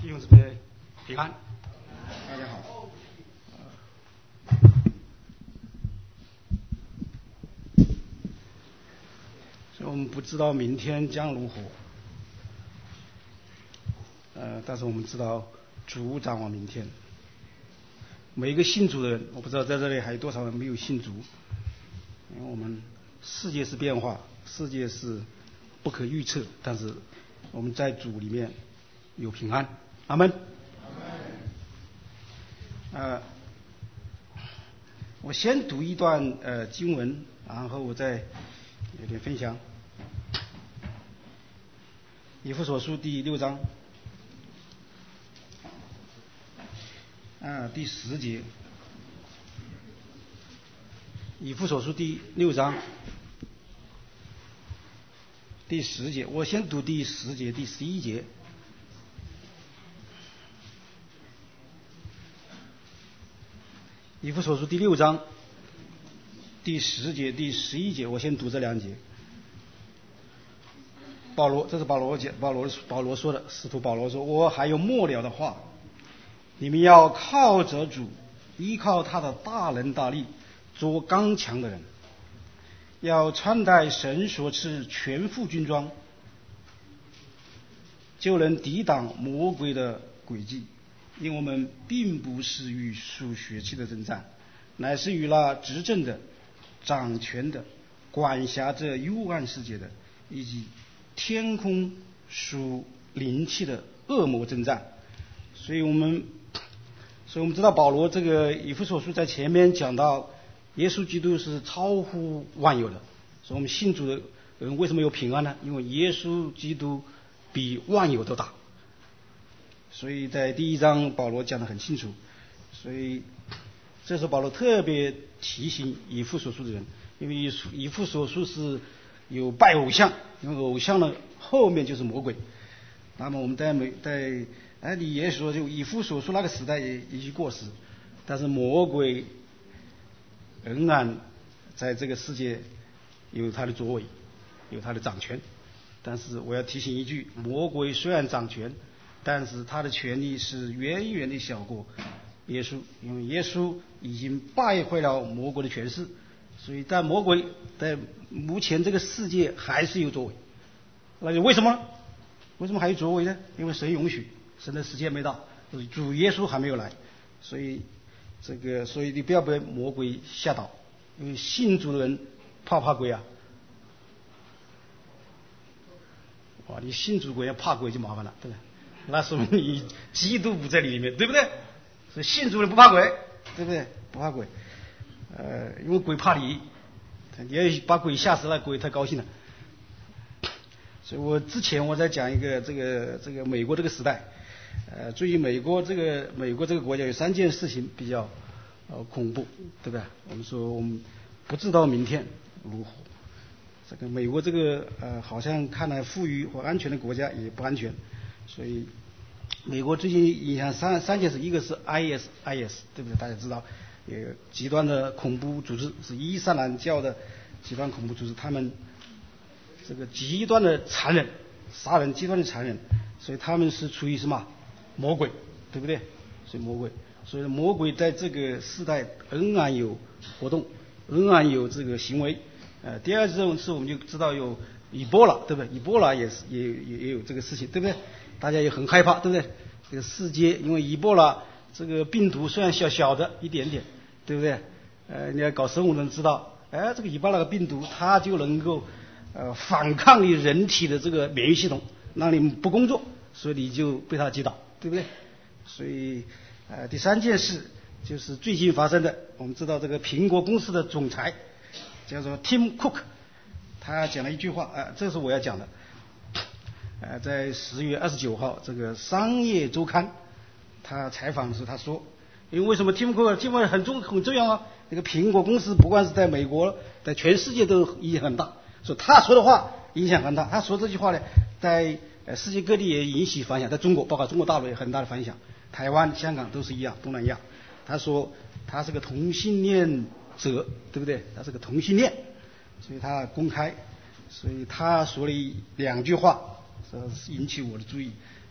弟兄姊妹平安，大家好。所以我们不知道明天将如何，但是我们知道主掌握明天。每一个信主的人，我不知道在这里还有多少人没有信主，因为我们世界是变化，世界是不可预测，但是我们在主里面有平安。阿们。我先读一段经文，然后我再有点分享。以弗所书第6章第10节。以弗所书第6章第10节，我先读第10节、第11节。以弗所书第6章第10节、第11节，我先读这2节。这是保罗说的，使徒保罗说：“我还有末了的话，你们要靠着主，依靠他的大能大力，做刚强的人，要穿戴神所赐全副军装，就能抵挡魔鬼的诡计。因为我们并不是与属血气的征战，乃是与那执政的、掌权的、管辖这幽暗世界的，以及天空属灵气的恶魔征战。”所以我们知道保罗这个以弗所书在前面讲到耶稣基督是超乎万有的，所以我们信主的人为什么有平安呢？因为耶稣基督比万有都大。所以在第1章保罗讲得很清楚，所以这时候保罗特别提醒以弗所书的人，因为以弗所书是有拜偶像，因为偶像的后面就是魔鬼。那么我们你也说，就以弗所书那个时代也已经过时，但是魔鬼仍然在这个世界有他的作为，有他的掌权。但是我要提醒一句，魔鬼虽然掌权，但是他的权力是远远的小过耶稣，因为耶稣已经败坏了魔鬼的权势，所以但魔鬼在目前这个世界还是有作为。那为什么还有作为呢？因为神允许，神的时间没到，主耶稣还没有来，所以你不要被魔鬼吓倒，因为信主的人怕鬼啊！哇，你信主鬼要怕鬼就麻烦了，对不对？那说明你基督不在里面，对不对？所以信主人不怕鬼，对不对？不怕鬼，因为鬼怕你，你要把鬼吓死了，鬼太高兴了。所以之前我在讲一个这个美国这个时代，最近美国这个国家有3件事情比较恐怖，对不对？我们说我们不知道明天如何。这个美国这个好像看来富裕或安全的国家也不安全，所以美国最近影响三件事，一个是 IS， 对不对？大家知道，有极端的恐怖组织，是伊斯兰教的极端恐怖组织，他们这个极端的残忍，杀人极端的残忍，所以他们是处于什么魔鬼，对不对？所以魔鬼在这个时代仍然有活动，仍然有这个行为。第二件事我们就知道有以波拉，对不对？以波拉也有这个事情，对不对？大家也很害怕，对不对？这个世界因为以波拉这个病毒虽然小的一点点，对不对？你要搞生物能知道，这个以波拉的病毒它就能够反抗你人体的这个免疫系统，让你不工作，所以你就被它击倒，对不对？所以第3件事就是最近发生的，我们知道这个苹果公司的总裁叫做 Tim Cook， 他讲了一句话，这是我要讲的。在10月29号，这个商业周刊他采访时他说，因为为什么 Tim Cook 很重要啊？这个苹果公司不管是在美国，在全世界都影响很大，所以他说的话影响很大。他说这句话呢，在世界各地也引起反响，在中国包括中国大陆也很大的反响，台湾、香港都是一样，东南亚。他说他是个同性恋者，对不对？他是个同性恋，所以他公开，所以他说了2句话，引起我的注意。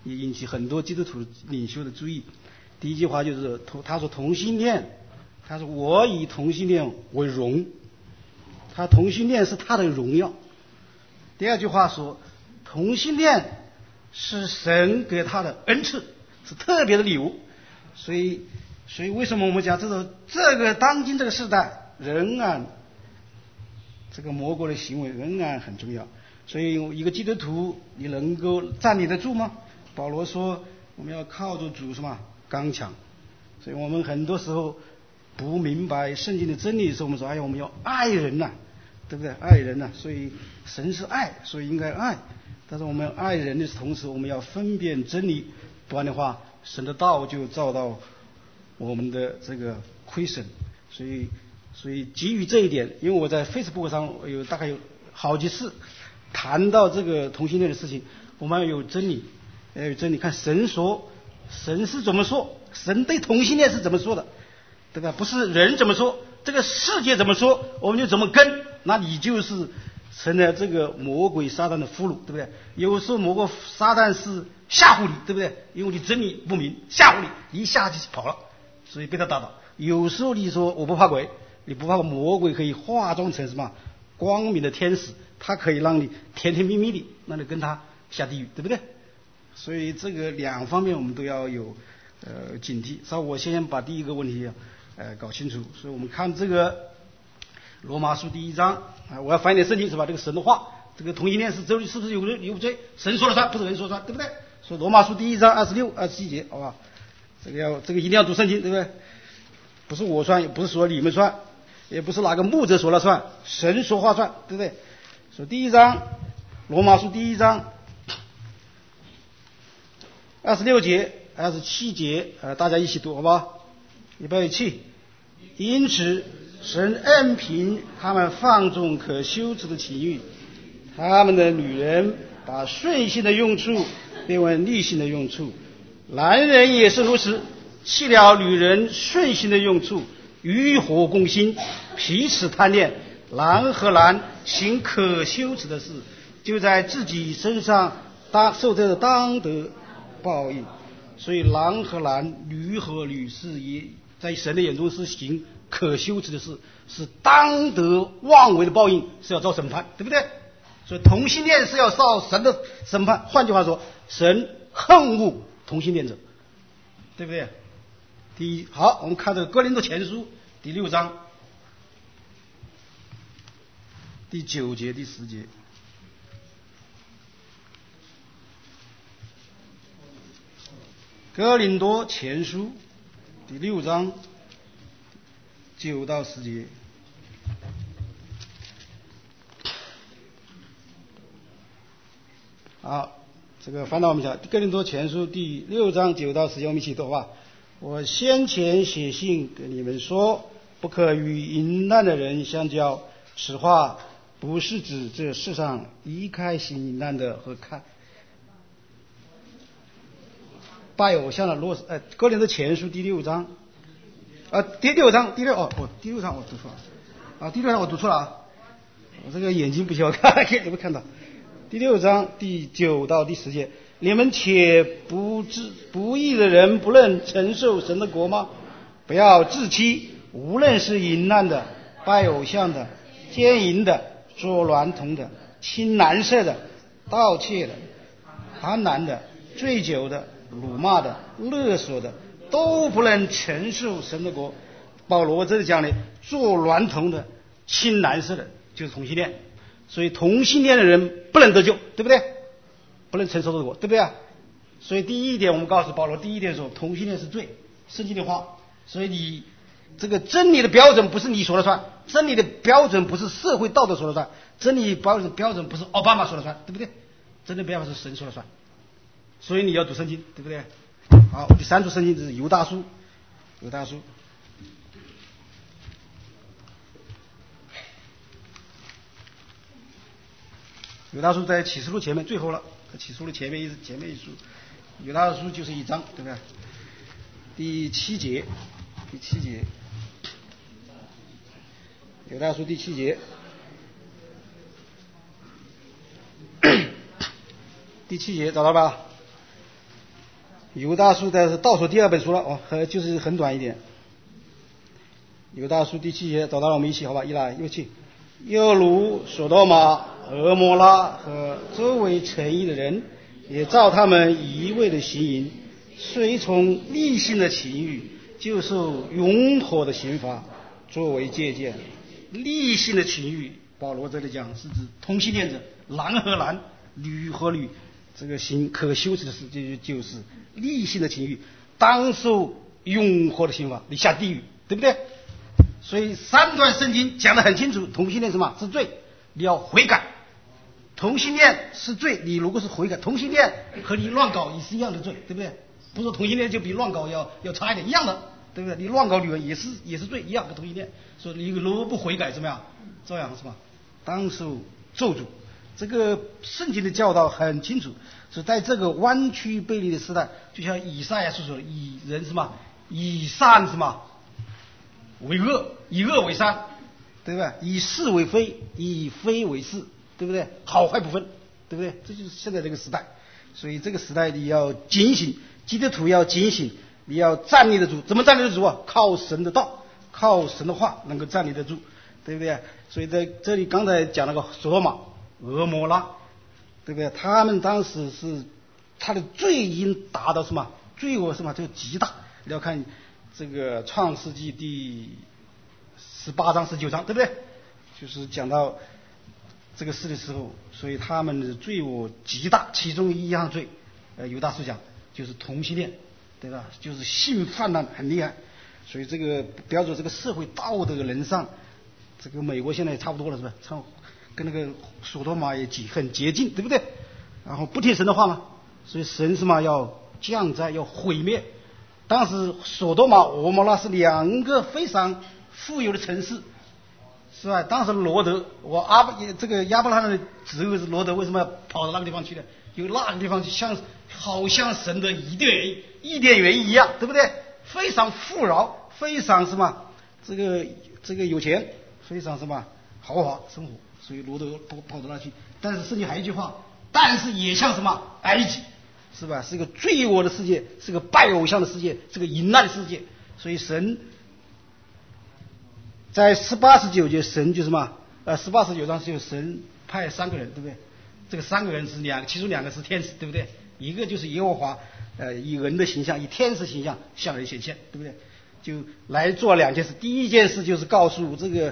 也引起很多基督徒领袖的注意。第一句话就是他说同性恋，他说我以同性恋为荣，他同性恋是他的荣耀。第二句话说同性恋是神给他的恩赐，是特别的礼物。所以为什么我们讲这个当今这个时代仍然这个魔鬼的行为仍然很重要。所以一个基督徒你能够站立得住吗？保罗说我们要靠着主什么刚强。所以我们很多时候不明白圣经的真理的时候，我们说哎呀我们要爱人呐，对不对？爱人呐，所以神是爱，所以应该爱。但是我们爱人的同时，我们要分辨真理，不然的话神的道就遭到我们的这个亏损。所以基于这一点，因为我在 Facebook 上大概有好几次谈到这个同性恋的事情，我们要有真理，看神是怎么说，神对同性恋是怎么说的，对吧？不是人怎么说，这个世界怎么说我们就怎么跟，那你就是成了这个魔鬼撒旦的俘虏，对不对？有时候魔鬼撒旦是吓唬你，对不对？因为你真理不明，吓唬你一下就跑了，所以被他打倒。有时候你说我不怕鬼，你不怕魔鬼可以化妆成什么光明的天使，他可以让你甜甜蜜蜜的，让你跟他下地狱，对不对？所以这个两方面我们都要有警惕。所以我先把第一个问题搞清楚。所以我们看这个罗马书第1章我要翻译点圣经是吧？这个神的话，这个同性恋是不是有罪？神说了算，不是人说了算，对不对？所以罗马书第1章26、27节，好吧？这个一定要读圣经，对不对？不是我算，也不是说你们算，也不是哪个牧者说了算，神说话算，对不对？所以第1章，罗马书第1章26节、27节，大家一起读，好不好？预备起。因此，神恩凭他们放纵可羞耻的情欲，他们的女人把顺性的用处变为逆性的用处，男人也是如此，弃了女人顺性的用处，欲火攻心，彼此贪恋，男和男行可羞耻的事，就在自己身上受这当得报应。所以男和男，女和女是也在神的眼中是行可羞耻的事，是当得妄为的报应，是要遭审判，对不对？所以同性恋是要受神的审判。换句话说，神恨恶同性恋者，对不对？第一，好，我们看这个哥林多前书第6章第9节、第10节。哥林多前书第6章9到10节。好，这个翻到我们讲哥林多前书第6章9到10节，我们一起读吧。我先前写信给你们说，不可与淫乱的人相交。此话不是指这世上离开行淫乱的和拜偶像的哥林多前书第6章第6章第6章我读错了第6章我读错了我这个眼睛不行，我看有没有看到第6章第9到第10节。你们且不义的人不能承受神的国吗？不要自欺，无论是淫乱的、拜偶像的、奸淫的、做娈童的、亲男色的、盗窃的、贪婪的、醉酒的、辱骂的、勒索的，都不能承受神的国。保罗这里讲的做娈童的、亲男色的就是同性恋，所以同性恋的人不能得救，对不对？不能承受这个国，对不对？所以第一点我们告诉保罗，第一点说同性恋是罪，圣经的话。所以你这个真理的标准不是你说了算，真理的标准不是社会道德说了算，真理标准不是奥巴马说了算，对不对？真理标准是神说了算。所以你要读圣经，对不对？好，第3处圣经就是犹大书。犹大书在启示录前面最后了，启示录前面一书，犹大书就是1章，对不对？第7节，犹大书第7节，第7节找到吧？ 犹大书的是倒数第2本书了就是很短一点。犹大书第7节，找到了，我们一起好吧，一来又去。又如所多玛、蛾摩拉和周围城邑的人，也照他们一味的行淫，随从利性的情欲，就受永火的刑罚作为借鉴。利性的情欲，保罗这里讲是指同性恋者，男和男，女和女，这个行可羞耻的事，就是利性的情欲，当受永火的刑罚，你下地狱，对不对？所以3段圣经讲得很清楚，同性恋什么是罪，你要悔改。同性恋是罪，你如果是悔改，同性恋和你乱搞也是一样的罪，对不对？不是同性恋就比乱搞要差一点，一样的，对不对？你乱搞女人也是罪，一样的同性恋。所以你如果不悔改怎么样？照样是吧？当受咒诅。这个圣经的教导很清楚，是在这个弯曲背离的时代，就像以赛亚所说的，以人什么以善什么为恶，以恶为善，对不对？以是为非，以非为是，对不对？好坏不分，对不对？这就是现在这个时代。所以这个时代你要警醒，基督徒要警醒，你要站立得住。怎么站立得住啊？靠神的道，靠神的话能够站立得住，对不对？所以在这里刚才讲那个所罗玛、蛾摩拉，对不对？他们当时是他的罪已经达到什么罪恶什么就极大。你要看这个创世纪第18章19章，对不对？就是讲到这个事的时候，所以他们的罪恶极大。其中一样罪，犹大书讲就是同性恋，对吧？就是性泛滥很厉害。所以这个标准这个社会道德人上，这个美国现在也差不多了，是吧？跟那个所多玛也很接近，对不对？然后不听神的话嘛，所以神什么要降灾，要毁灭。当时所多玛、蛾摩拉是2个非常富有的城市，是吧？当时罗德，这个亚伯拉罕的侄儿是罗德，为什么要跑到那个地方去呢？因为那个地方好像神的伊甸园一样，对不对？非常富饶，非常什么这个有钱，非常什么豪华生活，所以罗德跑到那去。但是圣经还有一句话，但是也像什么埃及，是吧？是个罪恶的世界，是个拜偶像的世界，是个淫乱的世界。所以神在18、19节，神就什么18、19章就神派3个人，对不对？这个3个人是其中2个是天使，对不对？一个就是耶和华，以人的形象，以天使形象向人显现，对不对？就来做2件事。第一件事就是告诉这个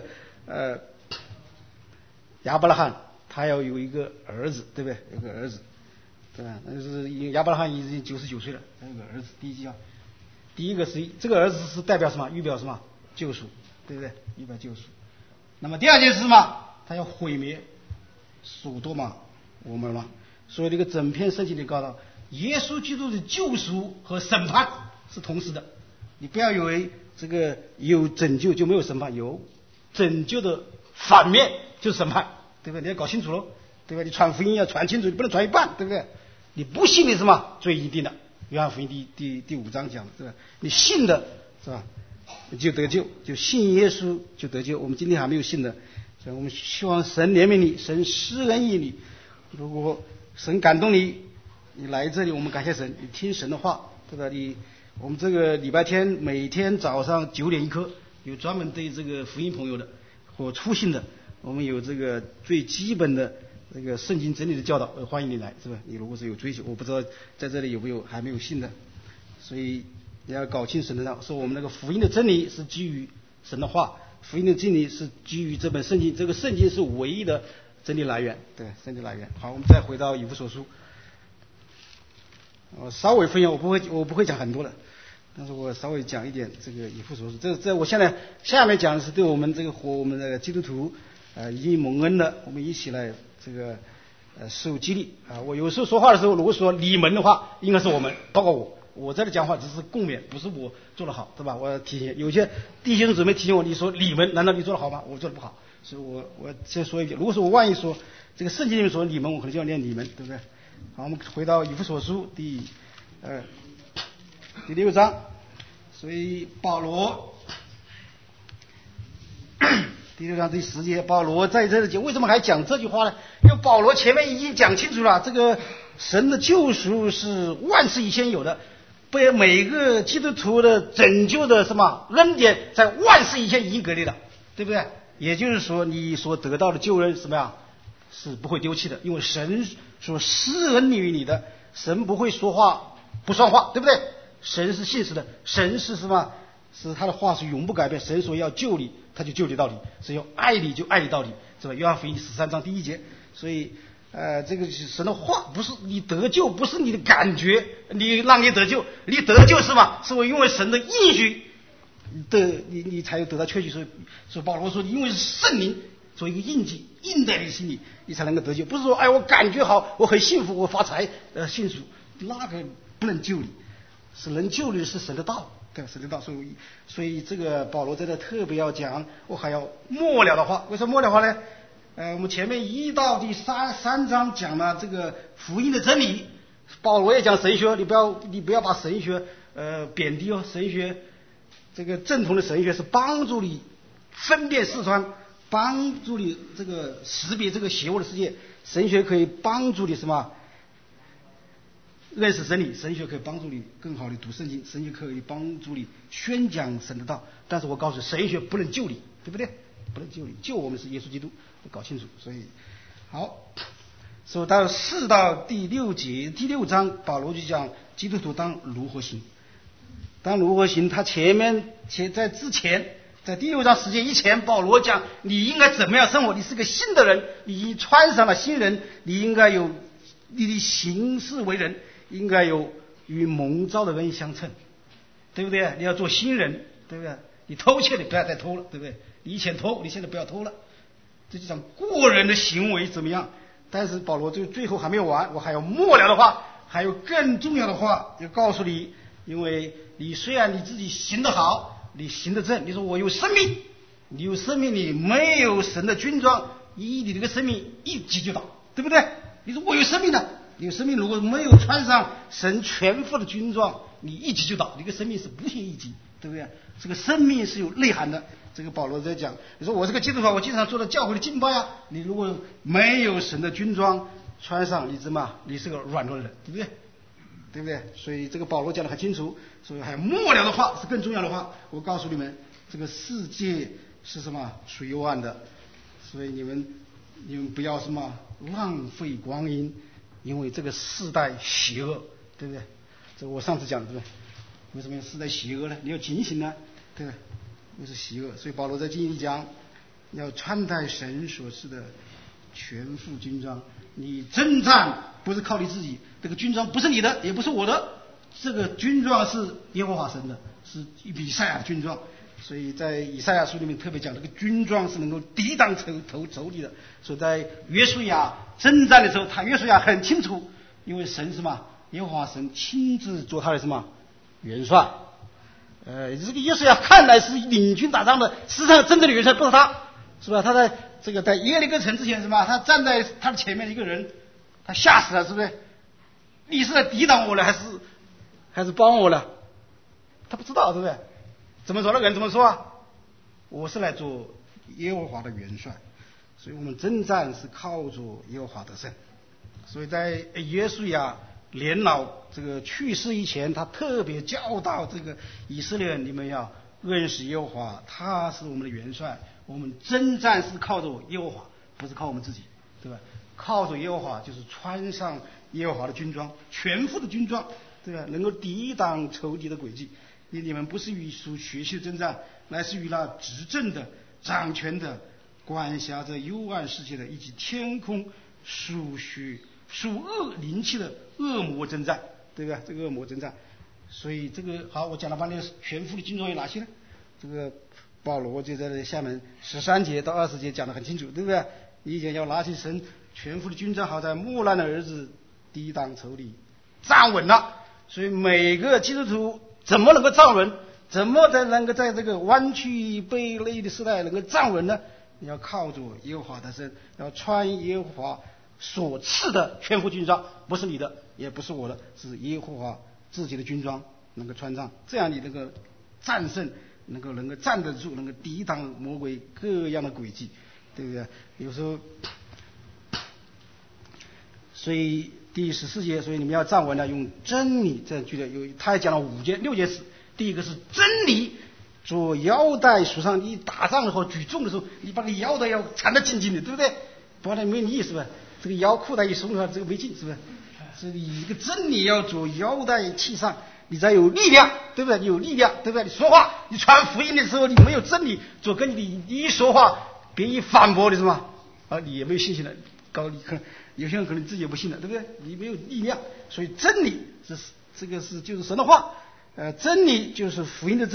亚伯拉罕，他要有一个儿子，对不对？有个儿子，对吧？那是亚伯拉罕已经99岁了，他有个儿子。第一个是这个儿子是代表什么？预表什么？救赎，对不对？预表救赎。那么第2件事是什么？他要毁灭所多玛、蛾摩拉。所以这个整篇圣经里告诉耶稣基督的救赎和审判是同时的。你不要以为这个有拯救就没有审判，有拯救的反面就是审判，对不对？你要搞清楚喽，对吧？你传福音要传清楚，你不能传一半，对不对？你不信的什么罪一定的，约翰福音第5章讲的，对吧？你信的是吧就得救，就信耶稣就得救。我们今天还没有信的，所以我们希望神怜悯你，神施恩于你。如果神感动你，你来这里，我们感谢神，你听神的话，对吧？我们这个礼拜天每天早上9点1刻，有专门对这个福音朋友的或初信的，我们有这个最基本的这个圣经真理的教导，欢迎你来，是吧？你如果是有追求，我不知道在这里有没有还没有信的，所以你要搞清神的道，说我们那个福音的真理是基于神的话，福音的真理是基于这本圣经，这个圣经是唯一的真理来源，对，真理来源。好，我们再回到以弗所书。稍微分享，我不会讲很多的，但是我稍微讲一点这个以弗所书。这我现在下面讲的是对我们这个我们的基督徒已经蒙恩的，我们一起来这个受激励啊。我有时候说话的时候，如果说你们的话，应该是我们，包括我在这讲话只是共勉，不是我做得好，对吧？我要提醒有些弟兄姊妹提醒我，你说你们，难道你做得好吗？我做得不好，所以我先说一句，如果说我万一说这个圣经里面说你们，我可能就要念你们，对不对？好，我们回到以弗所书第6章。所以保罗第6章第10节，保罗在这里讲，为什么还讲这句话呢？因为保罗前面已经讲清楚了，这个神的救赎是万事以先有的， 被每个基督徒的拯救的什么恩典在万世以前已经隔离了，对不对？也就是说你所得到的救恩什么呀，是不会丢弃的，因为神所施恩于你的，神不会说话不算话，对不对？神是信实的，神是什么？是他的话是永不改变，神说要救你他就救你到底，所以要爱你就爱你到底，是吧？约翰福音13章1节。所以这个神的话不是你得救，不是你的感觉你让你得救，你得救是吧？是因为神的应许的，你才得到确据。所以保罗说因为是圣灵做一个印记印在你心里，你才能够得救，不是说哎我感觉好我很幸福我发财信主，那个不能救你，是能救你的是神的道，对，神的道。所以这个保罗在这特别要讲，我还要末了的话。为什么末了的话呢？我们前面1到第三章讲了这个福音的真理，保罗也讲神学，你不要把神学贬低哦，神学这个正统的神学是帮助你分辨四川，帮助你这个识别这个邪恶的世界，神学可以帮助你什么认识真理，神学可以帮助你更好的读圣经，神学可以帮助你宣讲神的道。但是我告诉你，神学不能救你，对不对？不能救你，救我们是耶稣基督，搞清楚。所以好，说到4到第6节，第6章保罗就讲基督徒当如何行。当如何行，他在之前，在第6章10节以前，保罗讲你应该怎么样生活，你是个新的人，你已经穿上了新人，你应该有你的行事为人应该有与蒙召的人相称，对不对？你要做新人，对不对？你偷窃的不要再偷了，对不对？你以前偷，你现在不要偷了。这就讲过人的行为怎么样？但是保罗最后还没有完，我还有末了的话，还有更重要的话要告诉你。因为你虽然你自己行得好，你行得正，你说我有生命，你有生命，你没有神的军装，你这个生命一击就倒，对不对？你说我有生命呢，你有生命如果没有穿上神全副的军装，你一击就倒，你这个生命是不屑一击，对不对？这个生命是有内涵的。这个保罗在讲，你说我这个基督徒，我经常做到教会的敬拜啊，你如果没有神的军装穿上，你是个软弱人，对不对？对不对？所以这个保罗讲得很清楚。所以还有末了的话是更重要的话，我告诉你们，这个世界是什么？属幽暗的，所以你们不要什么浪费光阴，因为这个世代邪恶，对不对？这个我上次讲的，对不对？为什么世代邪恶呢？你要警醒呢，对不对？那是邪恶。所以保罗在经里讲，要穿戴神所赐的全副军装。你征战不是靠你自己，这个军装不是你的，也不是我的，这个军装是耶和华神的，是以赛亚的军装。所以在以赛亚书里面特别讲，这个军装是能够抵挡仇敌的。所以在约书亚征战的时候，约书亚很清楚，因为神什么？耶和华神亲自做他的什么元帅。这个约书亚看来是领军打仗的，实际上真正的元帅不是他，是吧？他在耶利哥城之前什么？他站在他的前面一个人，他吓死了，是不是？你是在抵挡我了，还是帮我了？他不知道，对不对？怎么说？那个人怎么说啊？我是来做耶和华的元帅，所以我们征战是靠着耶和华得胜。所以在约书亚年老这个去世以前，他特别教导这个以色列人，你们要认识耶和华，他是我们的元帅，我们征战是靠着耶和华，不是靠我们自己，对吧？靠着耶和华就是穿上耶和华的军装，全副的军装，对吧？能够抵挡仇敌的诡计。你们不是与属血气的征战，乃是与那执政的、掌权的、管辖着幽暗世界的，以及天空属恶灵气的恶魔征战，对吧？这个恶魔征战。所以这个好，我讲了半天，全副的军装有哪些呢？这个保罗就在下面13节到20节讲得很清楚，对不对？你已经要拿起神全副的军装，好在磨难的儿子抵挡仇敌，站稳了。所以每个基督徒怎么能够站稳？怎么才能够在这个弯曲背累的时代能够站稳呢？你要靠着耶和华的身，要穿耶和华所赐的全副军装，不是你的，也不是我的，是耶和华自己的军装，能够穿上，这样你能够战胜，能够站得住，能够抵挡魔鬼各样的诡计，对不对？有时候，所以第14节，所以你们要站稳了，用真理这样句的他还讲了6件事。第一个是真理做腰带束上，你打仗的时候举重的时候，你把个腰带要缠得紧紧的，对不对？不然没有意思吧？这个腰裤带一松的话，这个没劲，是不是？所以一个真理要做腰带系上，你才有力量，对不对？有力量，对不对？你说话，你传福音的时候，你没有真理做跟你一说话，别人反驳你是吧？你也没有信心了。你可能有些人可能自己也不信了，对不对？你没有力量，所以真理就是神的话。真理就是福音的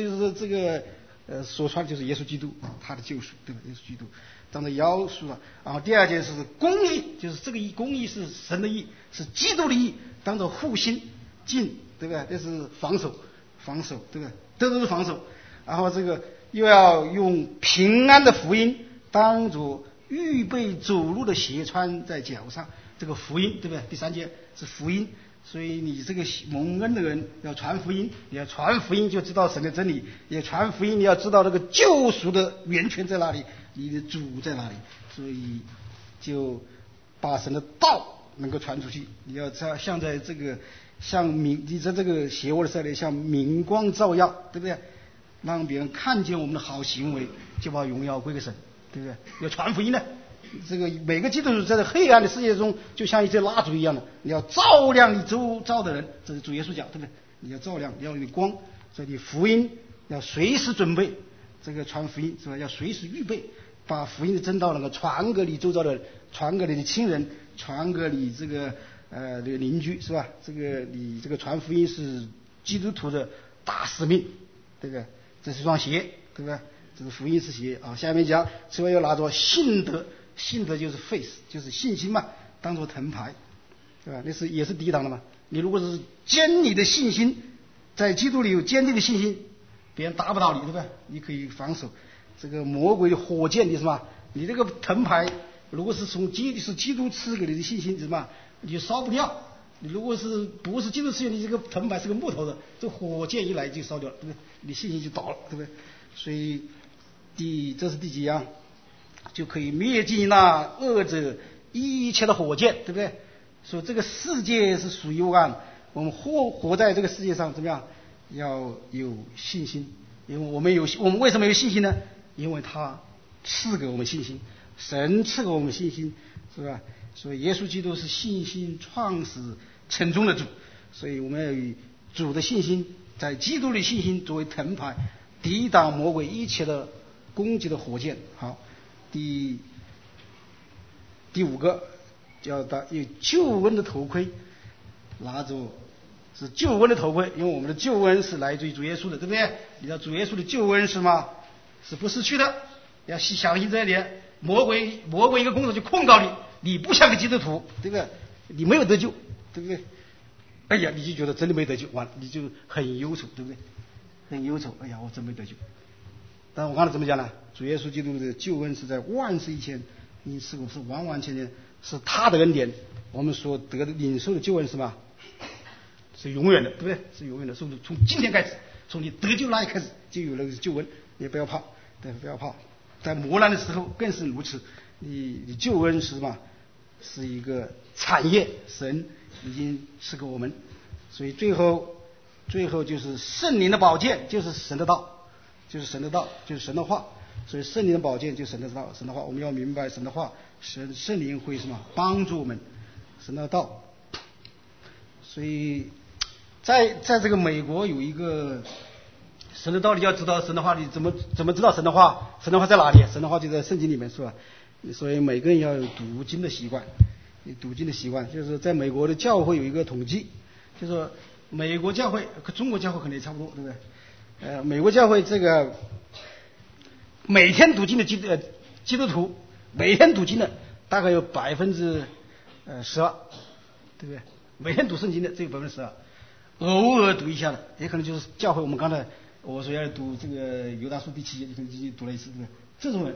所传就是耶稣基督他的救赎，对吧？耶稣基督当做腰束了。然后第二件事是公义，就是这个义，公义是神的义，是基督的义，当做护心镜，对不对？这是防守，对不对？这都是防守。然后这个又要用平安的福音当做预备走路的鞋穿在脚上，这个福音，对不对？第三件是福音。所以你这个蒙恩的人要传福音，你要传福音就知道神的真理，也传福音你要知道这个救赎的源泉在哪里，你的主在哪里，所以就把神的道能够传出去。你要像在这个你在这个邪恶的时代像明光照耀，对不对？让别人看见我们的好行为，就把荣耀归给神，对不对？要传福音的。这个每个基督徒在这黑暗的世界中，就像一支蜡烛一样的，你要照亮你周遭的人，这是主耶稣讲，对不对？你要照亮，你要有光，所以你福音要随时准备，这个传福音是吧？要随时预备，把福音的真道能够传给你周遭的人，传给你的亲人，传给你这个邻居，是吧？你这个传福音是基督徒的大使命，对不对？这是双鞋，对不对？这是福音是鞋啊。下面讲，此外要拿着信德。信德就是 faith， 就是信心嘛，当做藤牌，对吧？也是抵挡的嘛。你如果是坚定的信心，在基督里有坚定的信心，别人打不到你，对不对？你可以防守这个魔鬼的火箭，你是吧？你这个藤牌，如果是基督赐给你的信心，什么你就烧不掉。你如果不是基督赐给你这个藤牌是个木头的，这火箭一来就烧掉了，对不对？你信心就倒了，对不对？所以这是第几样？就可以灭尽那恶者一切的火箭，对不对？所以这个世界是属于我们活在这个世界上怎么样？要有信心，因为我们为什么有信心呢？因为他赐给我们信心，神赐给我们信心，是吧？所以耶稣基督是信心创始成终的主，所以我们要以主的信心，在基督的信心作为藤牌，抵挡魔鬼一切的攻击的火箭。好。第五个叫有救恩的头盔，拿着是救恩的头盔，因为我们的救恩是来自于主耶稣的，对不对？你知道主耶稣的救恩是吗？是不失去的，要相信这一点。魔鬼一个工作就控告你，你不像个基督徒，对不对？你没有得救，对不对？哎呀，你就觉得真的没得救，完了你就很忧愁，对不对？很忧愁，哎呀，我真没得救。但我刚才怎么讲呢？主耶稣基督的救恩是在万世以前，因是完完全全是他的恩典，我们所得的领受的救恩是吧？是永远的，对不对？是永远的，从今天开始，从你得救那一开始就有了救恩，也不要怕，对，不要怕。在磨难的时候更是如此，你救恩是什么？是一个产业，神已经赐给我们，所以最后就是圣灵的宝剑，就是神的道。就是神的道，就是神的话，所以圣灵的宝剑就是神的道，神的话，我们要明白神的话，圣灵会什么帮助我们，神的道。所以在这个美国有一个神的道理，要知道神的话，你怎么知道神的话？神的话在哪里？神的话就在圣经里面，是吧？所以每个人要有读经的习惯，读经的习惯，就是在美国的教会有一个统计，就是说美国教会和中国教会可能也差不多，对不对？美国教会这个每天读经的基督徒，每天读经的大概有12%，对不对？每天读圣经的只有12%，偶尔读一下的，也可能就是教会我们刚才我说要读这个犹大书第7节，你可能就读了一次，对不对？这种人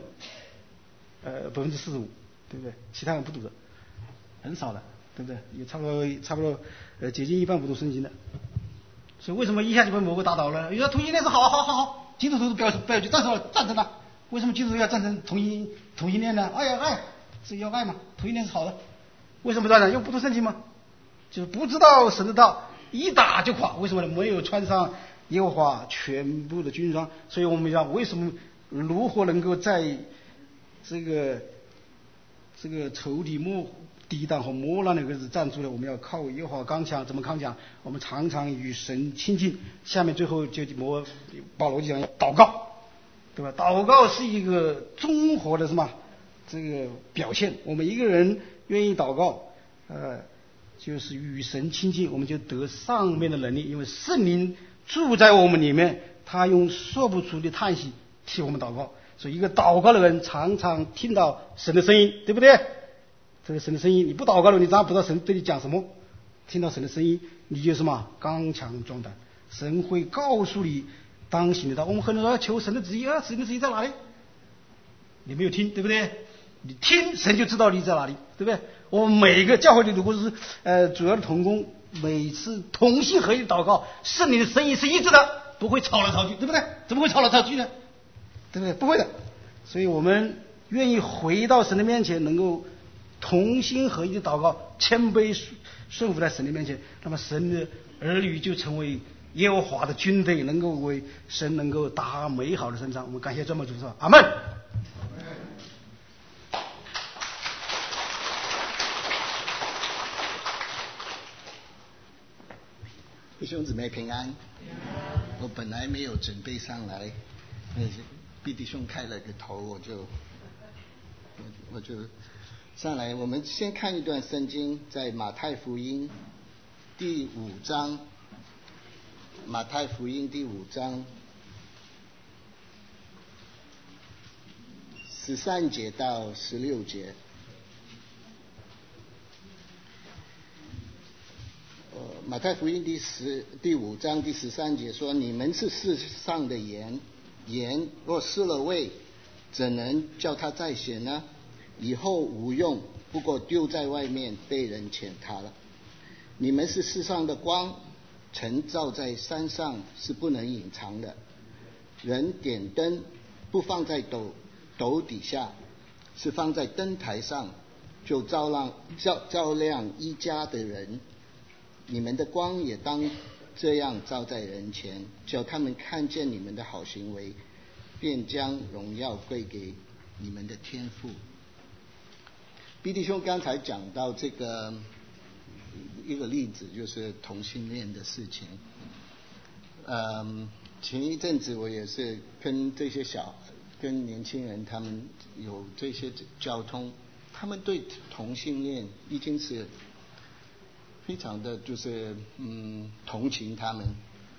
45%，对不对？其他人不读的，很少的，对不对？也差不多接近一半不读圣经的。所以为什么一下就被魔鬼打倒了？有说同性恋是好，基督徒不要去战争了。为什么基督徒要战争同性恋呢？是要爱嘛？同性恋是好的，为什么战争？因为不读圣经吗？ 就不知道神的道，一打就垮。为什么呢？没有穿上耶和华全部的军装。所以我们讲，为什么如何能够在这个仇敌抵挡和磨难的日子站住了？我们要靠耶和华刚强。怎么刚强？我们常常与神亲近。下面最后就保罗就讲祷告，对吧？祷告是一个综合的什么这个表现。我们一个人愿意祷告，就是与神亲近，我们就得上面的能力，因为圣灵住在我们里面，他用说不出的叹息替我们祷告。所以一个祷告的人常常听到神的声音，对不对？这个神的声音，你不祷告了，你当然不知道神对你讲什么。听到神的声音，你就什么刚强壮胆，神会告诉你当行的道。我们很多人要求神的旨意啊，神的旨意在哪里？你没有听，对不对？你听，神就知道你在哪里，对不对？我们每个教会里如果是主要的同工，每次同心合意祷告，圣灵的声音是一致的，不会吵来吵去，对不对？怎么会吵来吵去呢？对不对？不会的。所以我们愿意回到神的面前，能够同心合意的祷告，谦卑顺服在神的面前，那么神的儿女就成为耶和华的军队，能够为神能够打美好的胜仗。我们感谢专门主说，阿门。 弟兄姊妹平安。我本来没有准备上来，毕弟兄开了个头，我就上来。我们先看一段圣经，在马太福音第5章，马太福音第5章13节到16节。马太福音第5章第13节说：你们是世上的盐，盐若失了味，怎能叫它再咸呢？以后无用，不过丢在外面，被人践踏了。你们是世上的光，晨照在山上是不能隐藏的。人点灯不放在斗底下，是放在灯台上，就照亮一家的人。你们的光也当这样照在人前，叫他们看见你们的好行为，便将荣耀归给你们的天父。毕弟兄刚才讲到这个一个例子，就是同性恋的事情。前一阵子我也是跟年轻人他们有这些交通，他们对同性恋已经是非常的就是同情他们。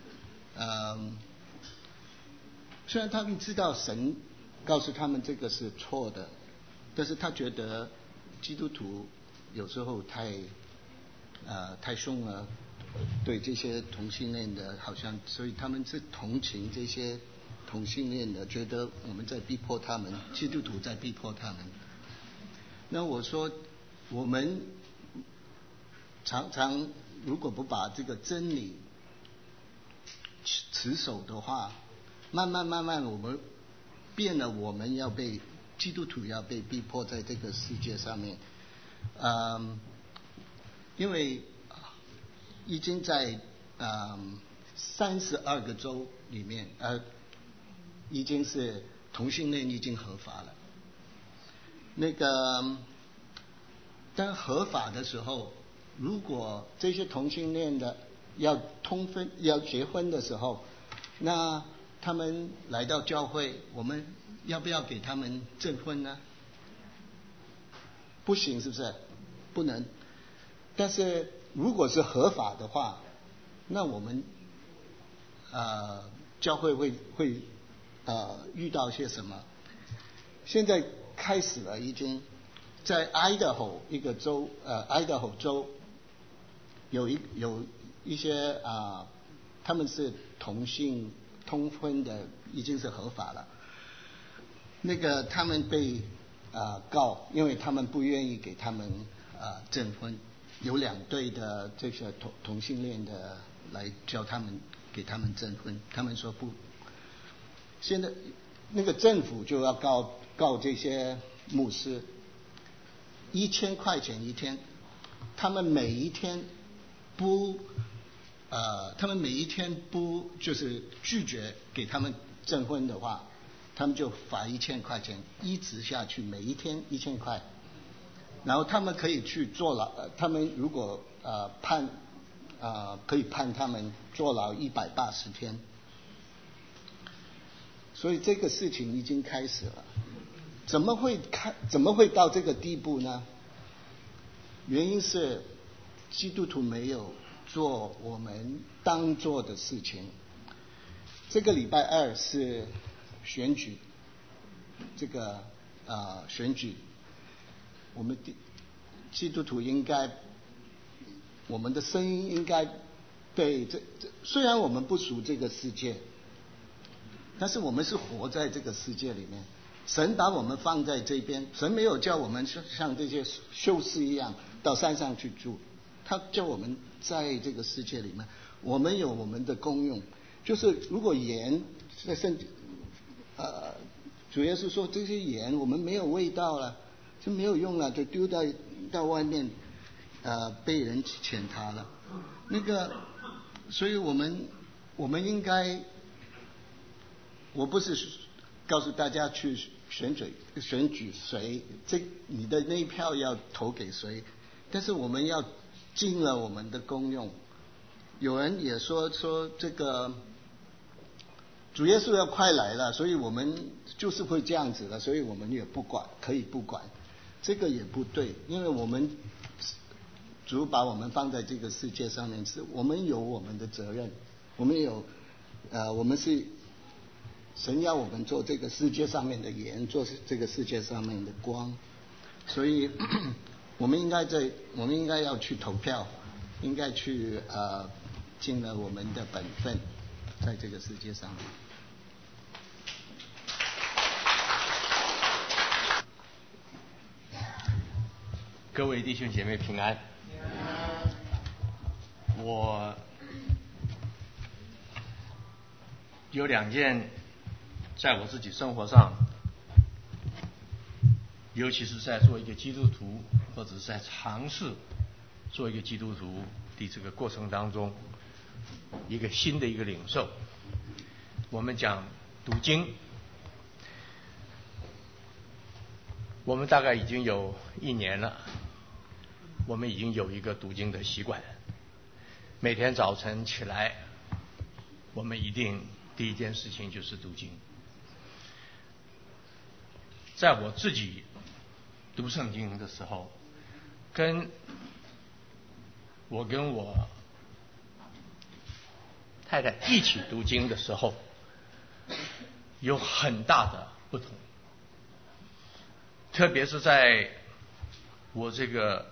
虽然他们知道神告诉他们这个是错的，但是他觉得基督徒有时候太凶了，对这些同性恋的好像，所以他们是同情这些同性恋的，觉得我们在逼迫他们，基督徒在逼迫他们。那我说我们常常如果不把这个真理持守的话，慢慢我们变了，我们要被基督徒要被逼迫在这个世界上面。因为已经在32个州里面已经是同性恋已经合法了。当合法的时候，如果这些同性恋的要结婚的时候，那他们来到教会，我们要不要给他们证婚呢？不行，是不是？不能。但是如果是合法的话，那我们教会会遇到些什么？现在开始了，已经在 Idaho 一个州Idaho 州有一些他们是同性通婚的，已经是合法了。他们被告，因为他们不愿意给他们证婚，有2对的这些同性恋的来叫他们给他们证婚，他们说不。现在政府就要告这些牧师，1000块钱一天，他们每一天他们每一天不就是拒绝给他们证婚的话，他们就罚1000块钱，一直下去，每一天1000块。然后他们可以去坐牢，他们如果可以判他们坐牢180天。所以这个事情已经开始了。怎么会到这个地步呢？原因是基督徒没有做我们当做的事情。这个礼拜2是选举，选举，我们基督徒应该，我们的声音应该被虽然我们不属这个世界，但是我们是活在这个世界里面。神把我们放在这边，神没有叫我们像这些修士一样到山上去住，他叫我们在这个世界里面，我们有我们的功用。就是如果盐在主耶稣说这些盐我们没有味道了，就没有用了，就丢到外面，被人践踏了。所以我们应该，我不是告诉大家去选举谁，你的那一票要投给谁，但是我们要尽了我们的功用。有人也说这个主耶稣要快来了，所以我们就是会这样子的，所以我们也可以不管，这个也不对，因为我们主把我们放在这个世界上面，是我们有我们的责任，我们是神要我们做这个世界上面的盐，做这个世界上面的光，所以我们应该要去投票，应该去尽了我们的本分，在这个世界上面。 各位弟兄姐妹平安。我有2件在我自己生活上，尤其是在做一个基督徒，或者是在尝试做一个基督徒的这个过程当中，一个新的一个领受。我们讲读经，我们大概已经有1年了，我们已经有一个读经的习惯。每天早晨起来，我们一定第一件事情就是读经。在我自己读圣经的时候，跟我太太一起读经的时候，有很大的不同。特别是在我这个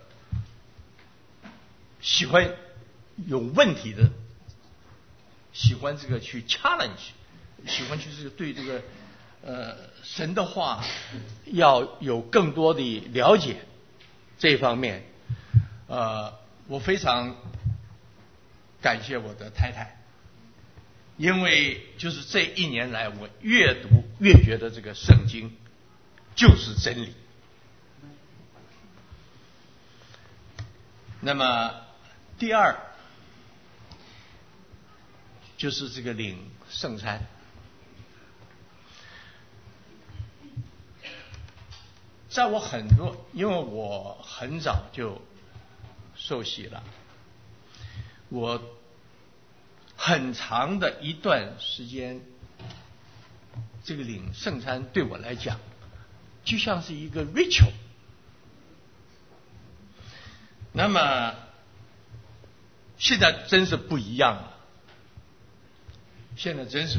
喜欢有问题的，喜欢这个去 challenge， 喜欢就是对这个神的话要有更多的了解这方面，我非常感谢我的太太，因为就是这1年来，我越读越觉得这个圣经就是真理。那么第二就是这个领圣餐。在我因为我很早就受洗了，我很长的一段时间，这个领圣餐对我来讲就像是一个 ritual。那么现在真是不一样了，现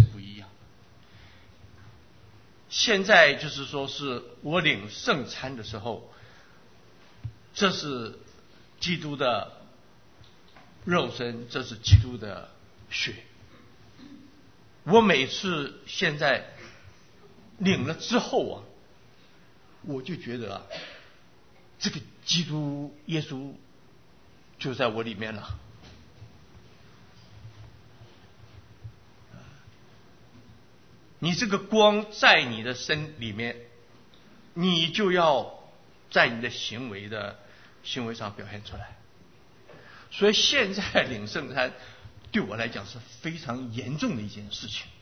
在就是说是我领圣餐的时候，这是基督的肉身，这是基督的血。我每次现在领了之后啊，我就觉得这个基督耶稣就在我里面了。你这个光在你的身里面，你就要在你的行为上表现出来。 所以现在领圣餐对我来讲是非常严重的一件事情。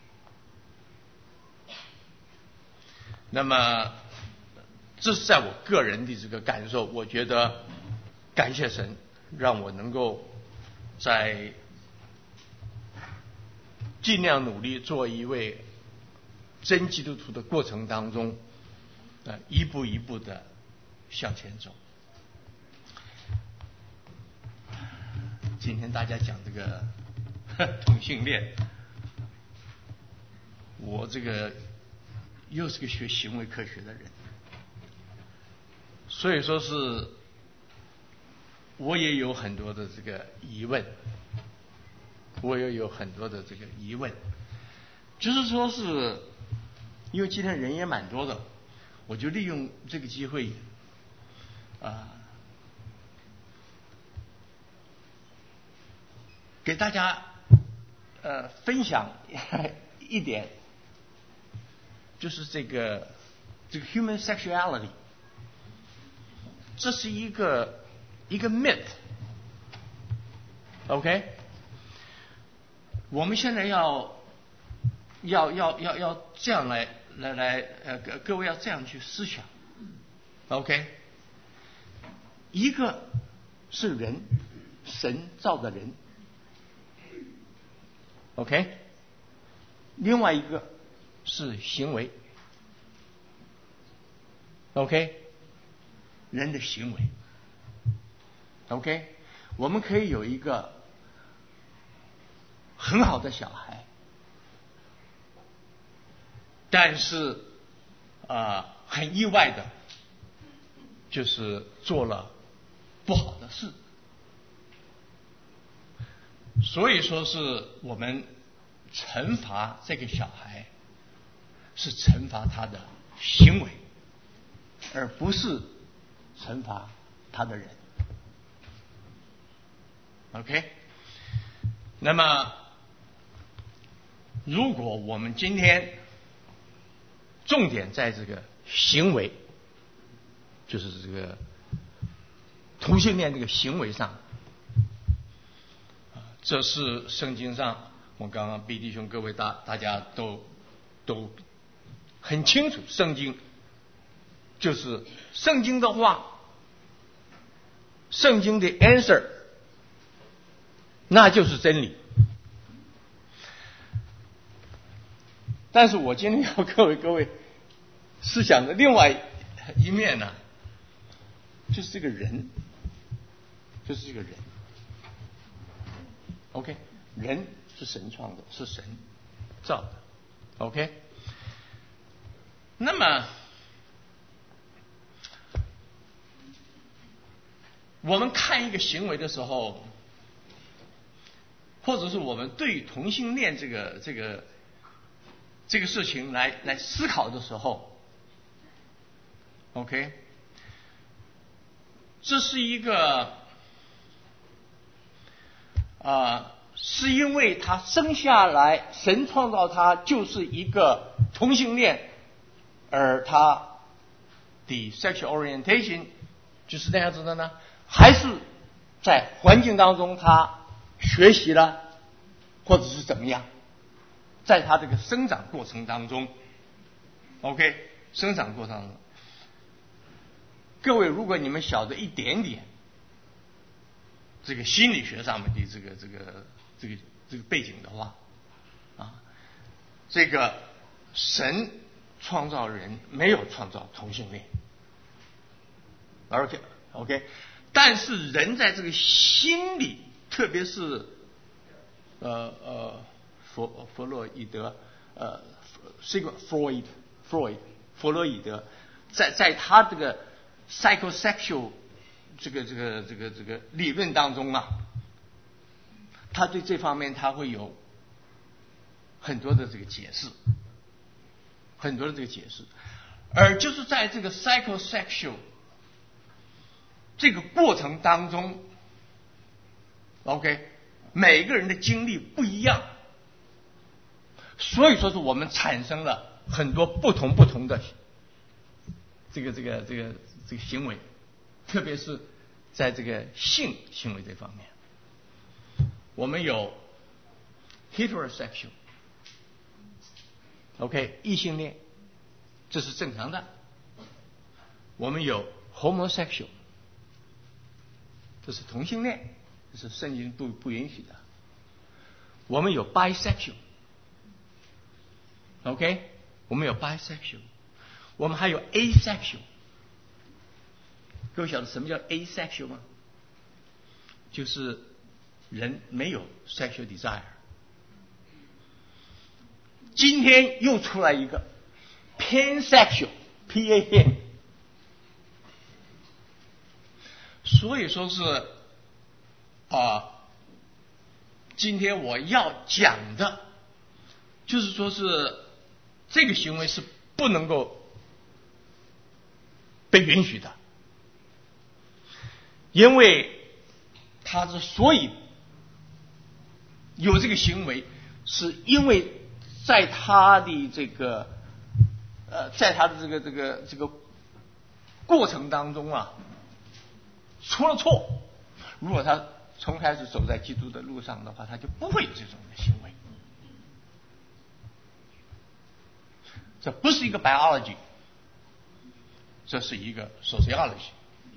那么这是在我个人的这个感受，我觉得感谢神让我能够在尽量努力做一位真基督徒的过程当中，一步一步的向前走。今天大家讲这个同性恋，我这个又是个学行为科学的人，所以说是我也有很多的这个疑问，就是说是因为今天人也蛮多的，我就利用这个机会给大家分享一点，就是这个 human sexuality， 这是一个 myth。OK， 我们现在要这样来各位要这样去思想。OK， 一个是人，神造的人。OK， 另外一个是行为。OK， 人的行为。OK， 我们可以有一个很好的小孩，但是很意外的，就是做了不好的事。所以说是我们惩罚这个小孩，是惩罚他的行为，而不是惩罚他的人。OK， 那么如果我们今天重点在这个行为，就是这个同性恋这个行为上，这是圣经上，我刚刚毕弟兄各位大家都很清楚，圣经就是圣经的话，圣经的 answer， 那就是真理。但是我今天要各位思想的另外一面呢，就是这个人。OK， 人是神创的，是神造的。OK， 那么我们看一个行为的时候，或者是我们对同性恋这个事情来思考的时候 ，OK， 这是一个是因为他生下来，神创造他就是一个同性恋，而他的 sexual orientation 就是那样子的呢？还是在环境当中他学习了，或者是怎么样？在他这个生长过程当中 ，OK， 生长过程当中，各位如果你们晓得一点点这个心理学上面的这个背景的话，这个神创造人没有创造同性恋 ，OK， 但是人在这个心理，特别是弗洛伊德弗洛伊德在他这个 psychosexual 这个理论当中啊，他对这方面他会有很多的这个解释，而就是在这个 psychosexual 这个过程当中 ，OK， 每个人的经历不一样，所以说是我们产生了很多不同的这个行为，特别是在这个性行为这方面，我们有 heterosexual，OK， 异性恋，这是正常的。我们有 homosexual， 这是同性恋，这是圣经不允许的。我们有 bisexual，OK， 我们有 bisexual， 我们还有 asexual。各位晓得什么叫 asexual 吗？就是人没有 sexual desire。今天又出来一个 pansexual， P-A-N。所以说是今天我要讲的，就是说是这个行为是不能够被允许的，因为他之所以有这个行为，是因为在他的这个这个过程当中啊，出了错。如果他从开始走在基督的路上的话，他就不会有这种的行为。这不是一个 biology， 这是一个 sociology。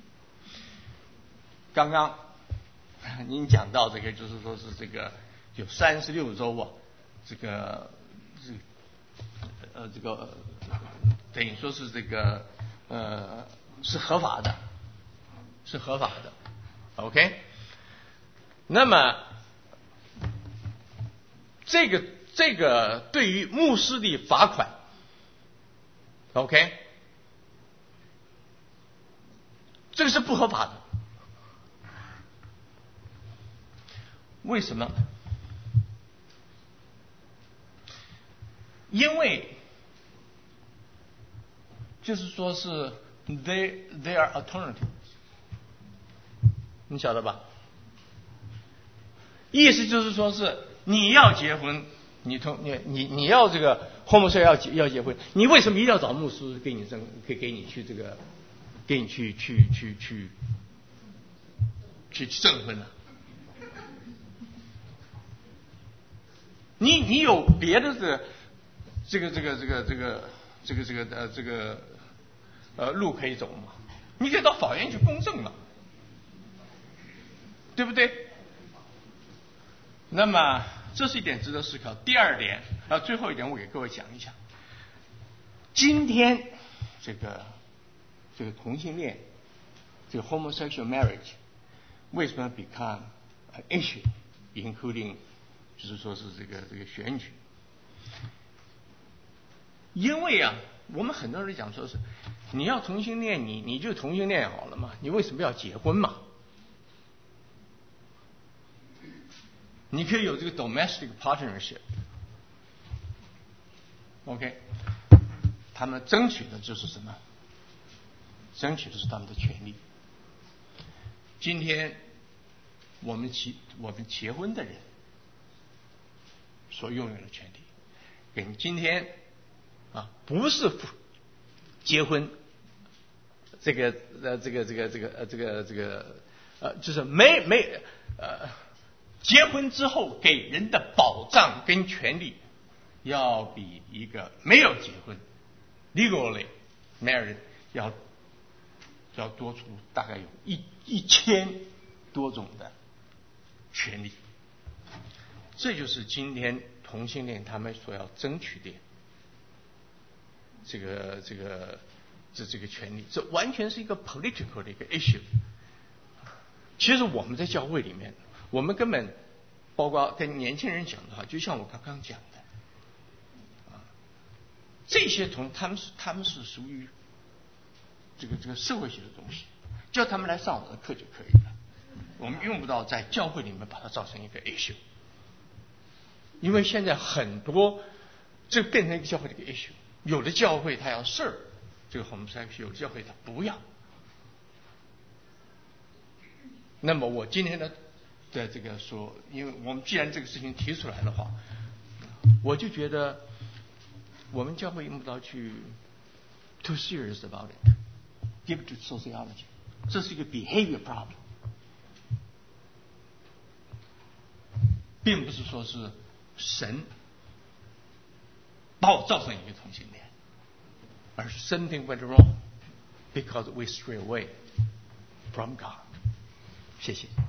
刚刚您讲到这个，就是说是这个有36州啊，这个等于说是这个是合法的，是合法的 ，OK。那么这个对于牧师的罚款 ，OK， 这个是不合法的。为什么？因为就是说是 they are alternatives， 你晓得吧？意思就是说是你要结婚，你要这个 homosexual 要结婚，你为什么一定要找牧师给你去这个给你去证婚呢？你有别的这个路可以走吗？你可以到法院去公证嘛，对不对？那么这是一点值得思考。第二点，最后一点，我给各位讲一讲。今天这个同性恋，这个 homosexual marriage 为什么 become an issue including 就是说是这个选举？因为啊，我们很多人讲说是你要同性恋，你就同性恋好了嘛，你为什么要结婚嘛？你可以有这个 domestic partnership，OK， 他们争取的就是什么？争取的是他们的权利。今天我们结婚的人所拥有的权利，跟今天不是结婚就是结婚之后给人的保障跟权利，要比一个没有结婚 legally married 要多出大概有1000多种的权利。这就是今天同性恋他们所要争取的这个权利，这完全是一个 political 的一个 issue。其实我们在教会里面，我们根本包括跟年轻人讲的话，就像我刚刚讲的，这些他们是属于这个社会学的东西，叫他们来上我的课就可以了。我们用不到在教会里面把它造成一个 issue， 因为现在很多这变成一个教会的一个 issue。有的教会他要 serve 这个 homosexual， 有的教会他不要。那么我今天的这个说，因为我们既然这个事情提出来的话，我就觉得我们教会用不着去 too serious about it， give it to sociology， 这是一个 behavior problem。 并不是说是神把我造成一个同性恋，而是 something went wrong because we stray away from God。谢谢。